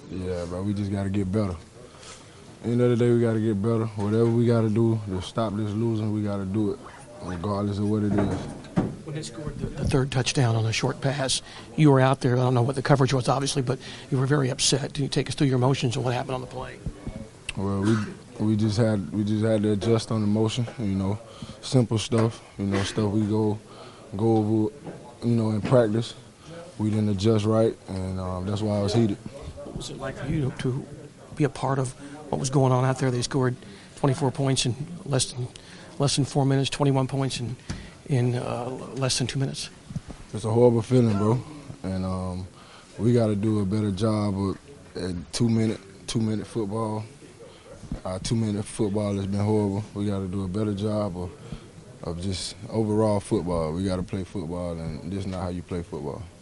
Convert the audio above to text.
Yeah, but we just got to get better. End of the day, we got to get better. Whatever we got to do to stop this losing, we got to do it, regardless of what it is. When they scored the third touchdown on a short pass, you were out there. I don't know what the coverage was, obviously, but you were very upset. Can you take us through your emotions and what happened on the play? Well, we just had to adjust on the motion. Simple stuff. Stuff we go over. In practice, we didn't adjust right, and that's why I was heated. What was it like for you to be a part of what was going on out there? They scored 24 points in less than 4 minutes, 21 points in less than 2 minutes. It's a horrible feeling, bro, and we got to do a better job at 2 minute football. 2 minute football has been horrible. We got to do a better job of just overall football. We got to play football, and this is not how you play football.